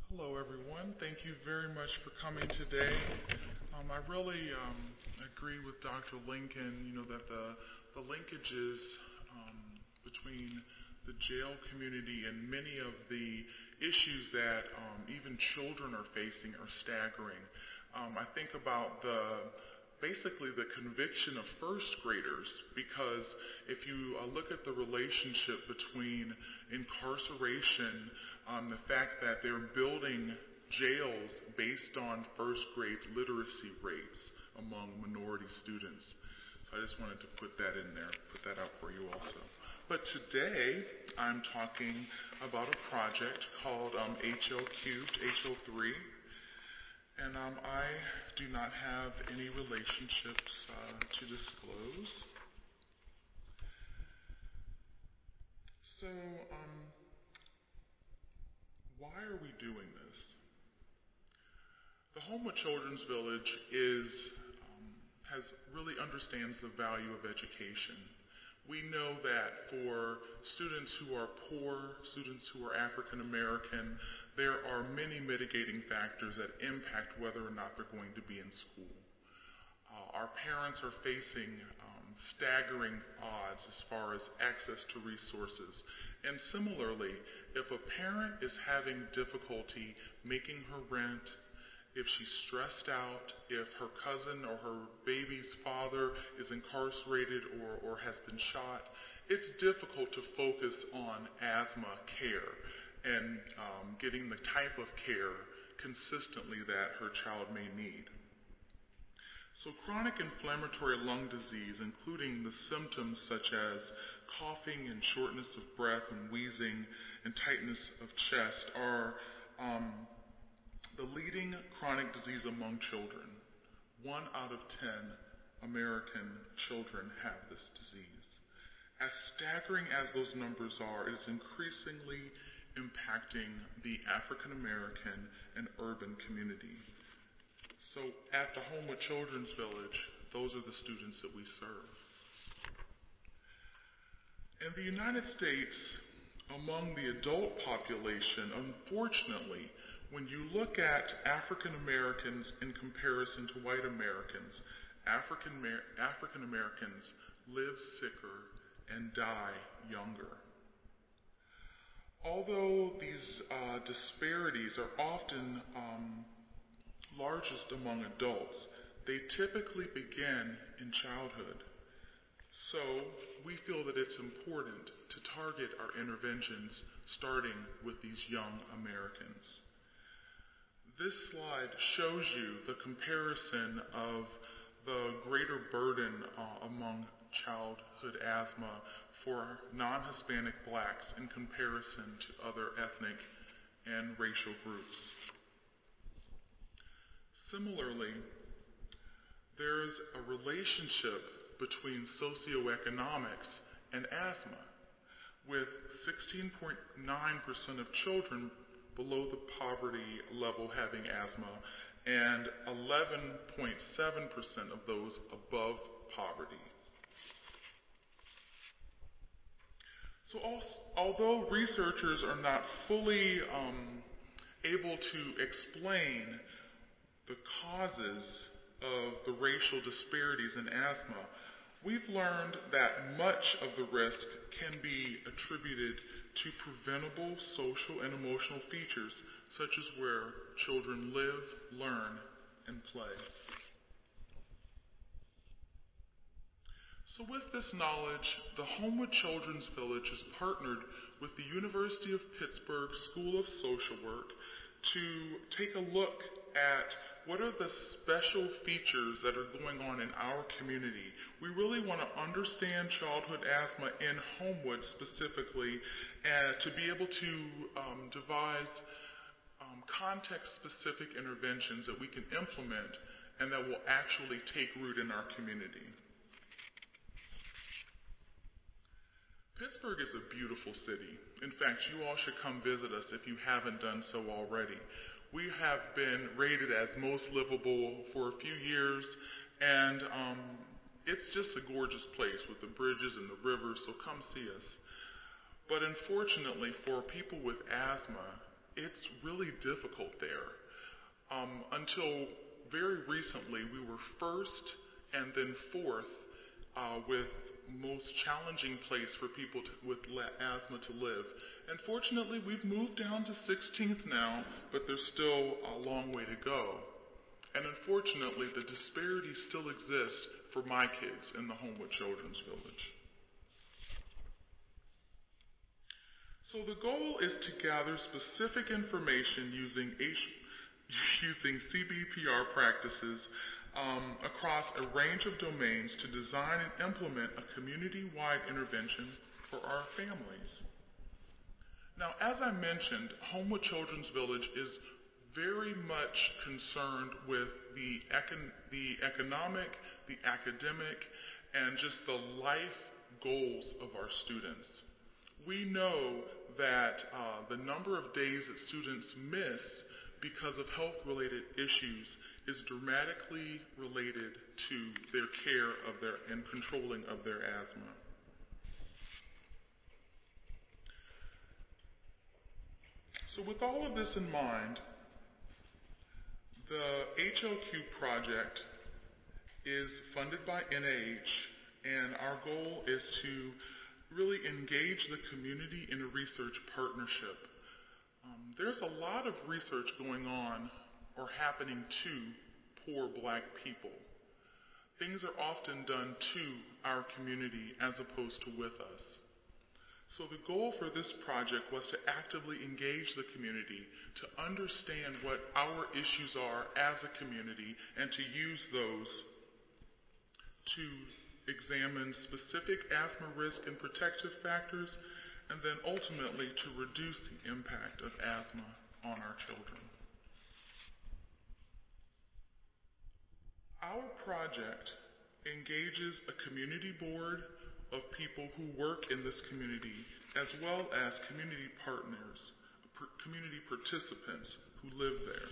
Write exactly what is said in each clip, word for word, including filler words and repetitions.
Hello, everyone. Thank you very much for coming today. Um, I really um, agree with Doctor Lincoln, you know, that the, the linkages um, between the jail community and many of the issues that um, even children are facing are staggering. Um, I think about the basically the conviction of first graders because if you uh, look at the relationship between incarceration, um, the fact that they're building jails based on first grade literacy rates among minority students. So I just wanted to put that in there, put that out for you also. But today I'm talking about a project called um, H L Cubed, H L three. And um, I do not have any relationships uh, to disclose. So, um, why are we doing this? The Homewood Children's Village is um, has really understands the value of education. We know that for students who are poor, students who are African American, there are many mitigating factors that impact whether or not they're going to be in school. Uh, our parents are facing um, staggering odds as far as access to resources. And similarly, if a parent is having difficulty making her rent, if she's stressed out, if her cousin or her baby's father is incarcerated or, or has been shot, it's difficult to focus on asthma care and um, getting the type of care consistently that her child may need. So chronic inflammatory lung disease, including the symptoms such as coughing and shortness of breath and wheezing and tightness of chest, are um, the leading chronic disease among children. One out of ten American children have this disease. As staggering as those numbers are, it is increasingly impacting the African American and urban community. So at the Homewood Children's Village, those are the students that we serve. In the United States, among the adult population, unfortunately, when you look at African Americans in comparison to white Americans, African African Americans live sicker and die younger. Although these uh, disparities are often um, largest among adults, they typically begin in childhood. So we feel that it's important to target our interventions starting with these young Americans. This slide shows you the comparison of the greater burden uh, among childhood asthma for non-Hispanic blacks in comparison to other ethnic and racial groups. Similarly, there's a relationship between socioeconomics and asthma, with sixteen point nine percent of children below the poverty level having asthma, and eleven point seven percent of those above poverty. So although researchers are not fully um, able to explain the causes of the racial disparities in asthma, we've learned that much of the risk can be attributed to preventable social and emotional features, such as where children live, learn, and play. So with this knowledge, the Homewood Children's Village has partnered with the University of Pittsburgh School of Social Work to take a look at what are the special features that are going on in our community. We really want to understand childhood asthma in Homewood specifically, and to be able to um, devise um, context-specific interventions that we can implement and that will actually take root in our community. Pittsburgh is a beautiful city. In fact, you all should come visit us if you haven't done so already. We have been rated as most livable for a few years, and um, it's just a gorgeous place with the bridges and the rivers, so come see us. But unfortunately, for people with asthma, it's really difficult there. Um, until very recently, we were first and then fourth uh, with most challenging place for people to, with la- asthma to live. And fortunately, we've moved down to sixteenth now, but there's still a long way to go. And unfortunately, the disparity still exists for my kids in the Homewood Children's Village. So the goal is to gather specific information using H, using C B P R practices um, across a range of domains to design and implement a community-wide intervention for our families. Now, as I mentioned, Homewood Children's Village is very much concerned with the, econ- the economic, the academic, and just the life goals of our students. We know that uh, the number of days that students miss because of health-related issues is dramatically related to their care of their and controlling of their asthma. So with all of this in mind, the H L Q project is funded by N I H, and our goal is to really engage the community in a research partnership. Um, there's a lot of research going on or happening to poor Black people. Things are often done to our community as opposed to with us. So the goal for this project was to actively engage the community, to understand what our issues are as a community, and to use those to examine specific asthma risk and protective factors, and then ultimately to reduce the impact of asthma on our children. Our project engages a community board of people who work in this community, as well as community partners, community participants who live there.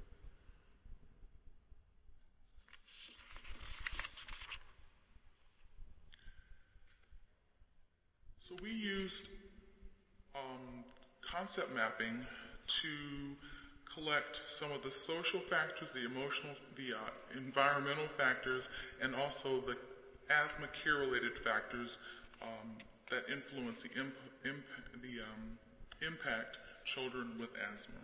So we used um, concept mapping to collect some of the social factors, the emotional, the uh, environmental factors, and also the asthma care-related factors um, that influence the, imp- imp- the um, impact children with asthma.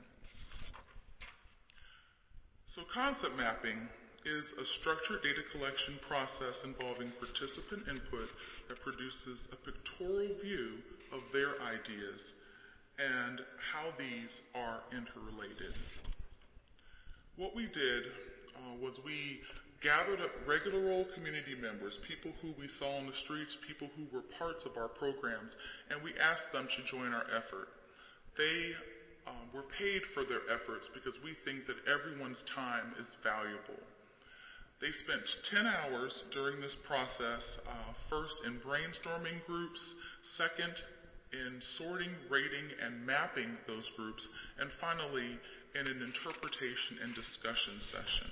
So concept mapping is a structured data collection process involving participant input that produces a pictorial view of their ideas and how these are interrelated. What we did uh, was we gathered up regular old community members, people who we saw on the streets, people who were parts of our programs, and we asked them to join our effort. They um, were paid for their efforts because we think that everyone's time is valuable. They spent ten hours during this process, uh, first in brainstorming groups, second in sorting, rating, and mapping those groups, and finally in an interpretation and discussion session.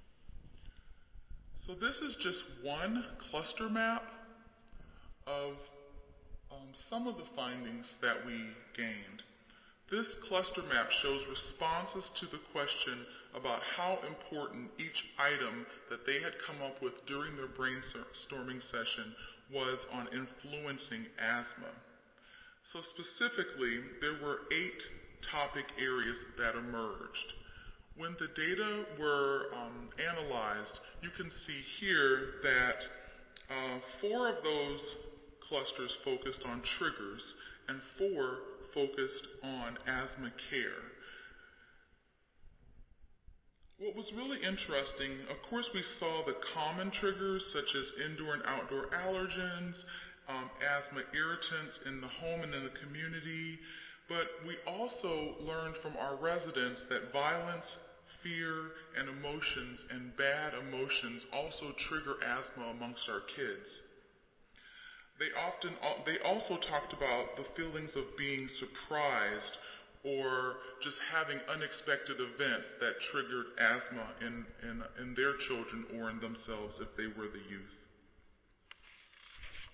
So this is just one cluster map of um, some of the findings that we gained. This cluster map shows responses to the question about how important each item that they had come up with during their brainstorming session was on influencing asthma. So specifically, there were eight topic areas that emerged. When the data were um, analyzed, you can see here that uh, four of those clusters focused on triggers and four focused on asthma care. What was really interesting, of course, we saw the common triggers such as indoor and outdoor allergens, um, asthma irritants in the home and in the community, but we also learned from our residents that violence, fear, and emotions and bad emotions also trigger asthma amongst our kids. They often, they also talked about the feelings of being surprised or just having unexpected events that triggered asthma in, in, in their children or in themselves if they were the youth.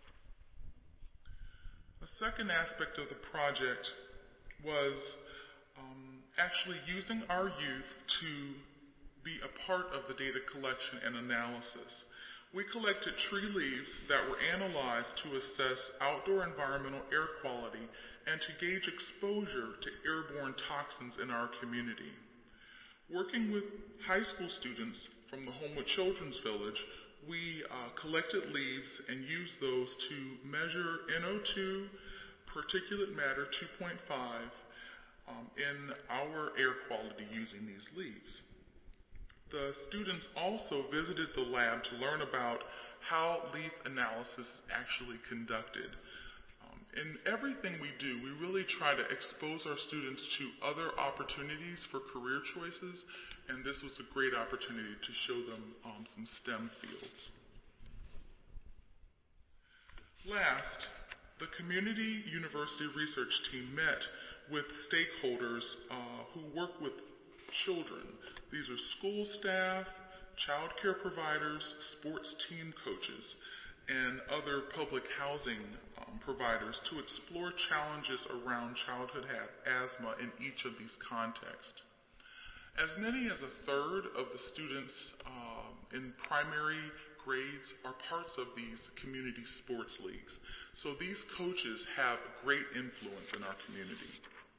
A second aspect of the project was um, actually using our youth to be a part of the data collection and analysis. We collected tree leaves that were analyzed to assess outdoor environmental air quality and to gauge exposure to airborne toxins in our community. Working with high school students from the Homewood Children's Village, we uh, collected leaves and used those to measure N O two, particulate matter two point five, um, in our air quality using these leaves. The students also visited the lab to learn about how leaf analysis is actually conducted. Um, in everything we do, we really try to expose our students to other opportunities for career choices, and this was a great opportunity to show them um, some STEM fields. Last, the Community University Research Team met with stakeholders uh, who work with children. These are school staff, child care providers, sports team coaches, and other public housing um, providers to explore challenges around childhood ha- asthma in each of these contexts. As many as a third of the students um, in primary grades are parts of these community sports leagues. So these coaches have great influence in our community.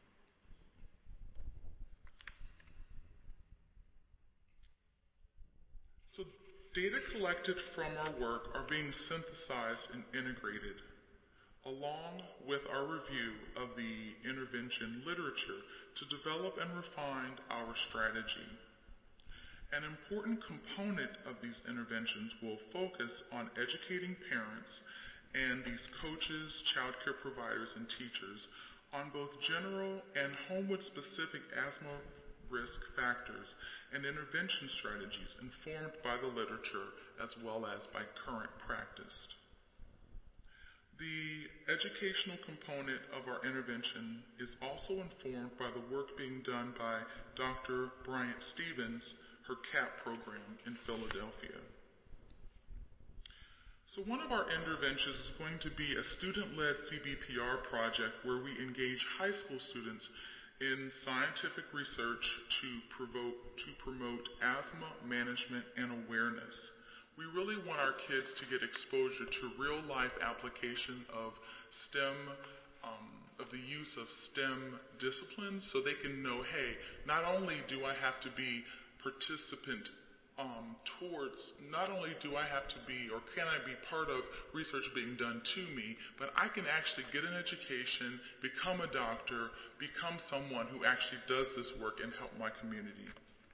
So data collected from our work are being synthesized and integrated, along with our review of the intervention literature to develop and refine our strategy. An important component of these interventions will focus on educating parents and these coaches, child care providers, and teachers on both general and Homewood-specific asthma risk factors and intervention strategies informed by the literature as well as by current practice. The educational component of our intervention is also informed by the work being done by Doctor Bryant Stevens, her CAP program in Philadelphia. So one of our interventions is going to be a student-led C B P R project where we engage high school students in scientific research to promote, to promote asthma management and awareness. We really want our kids to get exposure to real-life application of STEM, um, of the use of STEM disciplines, so they can know, hey, not only do I have to be participant um, towards, not only do I have to be or can I be part of research being done to me, but I can actually get an education, become a doctor, become someone who actually does this work and help my community.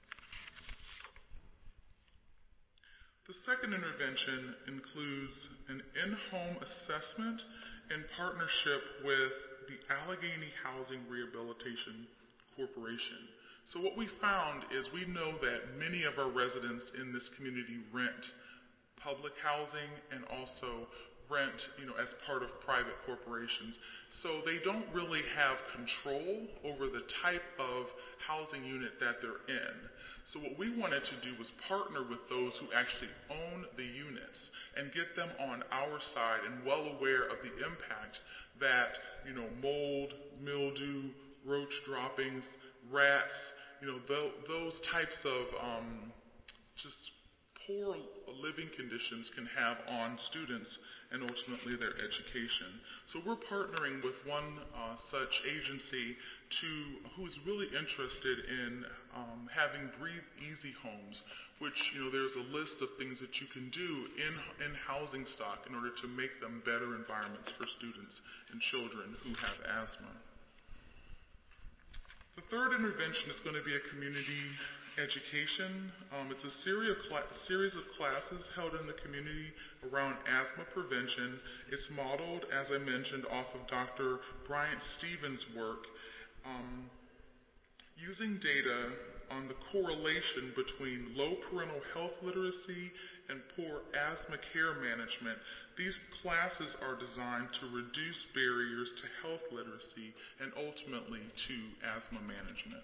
The second intervention includes an in-home assessment in partnership with the Allegheny Housing Rehabilitation Corporation. So what we found is we know that many of our residents in this community rent public housing and also rent, you know, as part of private corporations. So they don't really have control over the type of housing unit that they're in. So what we wanted to do was partner with those who actually own the units and get them on our side and well aware of the impact that, you know, mold, mildew, roach droppings, rats, you know, th- those types of um, just poor living conditions can have on students and ultimately their education. So we're partnering with one uh, such agency to who's really interested in um, having Breathe Easy homes, which, you know, there's a list of things that you can do in, in housing stock in order to make them better environments for students and children who have asthma. The third intervention is going to be a community education. Um, it's a series of, cl- series of classes held in the community around asthma prevention. It's modeled, as I mentioned, off of Doctor Bryant Stevens' work, um, using data on the correlation between low parental health literacy and poor asthma care management. These classes are designed to reduce barriers to health literacy and ultimately to asthma management.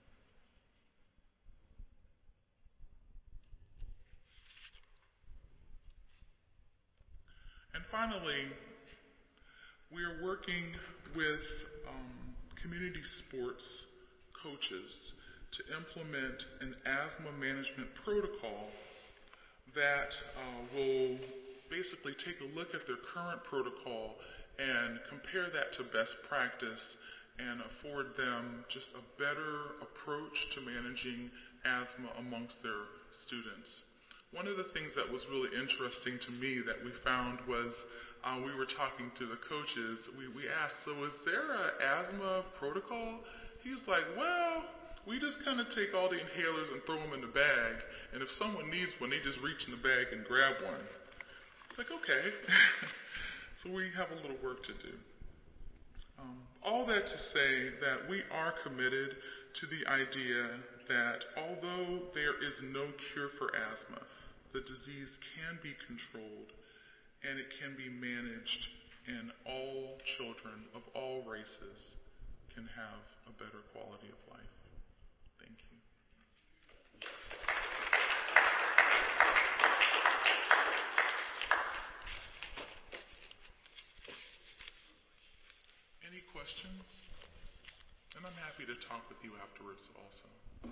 And finally, we are working with um, community sports coaches to implement an asthma management protocol that uh, will basically take a look at their current protocol and compare that to best practice and afford them just a better approach to managing asthma amongst their students. One of the things that was really interesting to me that we found was uh, we were talking to the coaches. We, we asked, so is there an asthma protocol? He's like, well, we just kind of take all the inhalers and throw them in the bag, and if someone needs one, they just reach in the bag and grab one. It's like, okay. So we have a little work to do. Um, all that to say that we are committed to the idea that although there is no cure for asthma, the disease can be controlled and it can be managed, and all children of all races can have a better quality of life. Thank you. Any questions? And I'm happy to talk with you afterwards also.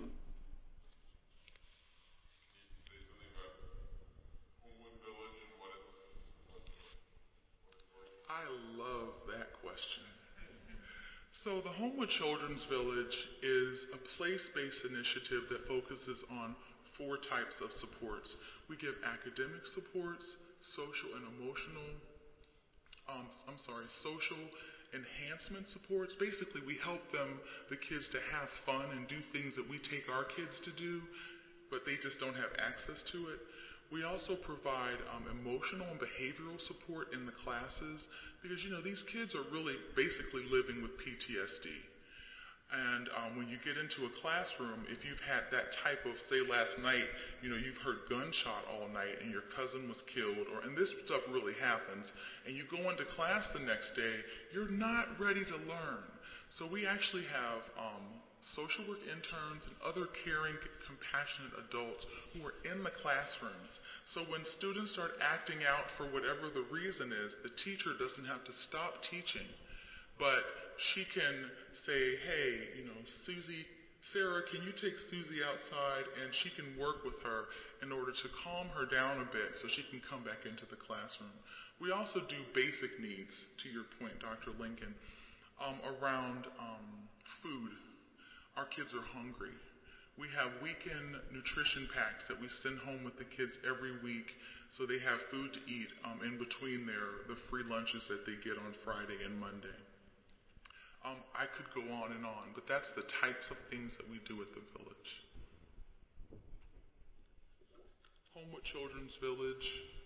I love that question. So the Homewood Children's Village is a place-based initiative that focuses on four types of supports. We give academic supports, social and emotional, um, I'm sorry, social enhancement supports. Basically, we help them, the kids, to have fun and do things that we take our kids to do, but they just don't have access to it. We also provide um, emotional and behavioral support in the classes because, you know, these kids are really basically living with P T S D. And um, when you get into a classroom, if you've had that type of, say last night, you know, you've heard gunshot all night and your cousin was killed, or and this stuff really happens, and you go into class the next day, you're not ready to learn. So we actually have um, social work interns and other caring, compassionate adults who are in the classrooms. So when students start acting out for whatever the reason is, the teacher doesn't have to stop teaching, but she can say, hey, you know, Susie, Sarah, can you take Susie outside, and she can work with her in order to calm her down a bit so she can come back into the classroom. We also do basic needs, to your point, Doctor Lincoln, um, around um, food. Our kids are hungry. We have weekend nutrition packs that we send home with the kids every week so they have food to eat um, in between their the free lunches that they get on Friday and Monday. Um, I could go on and on, but that's the types of things that we do at the village. Homewood Children's Village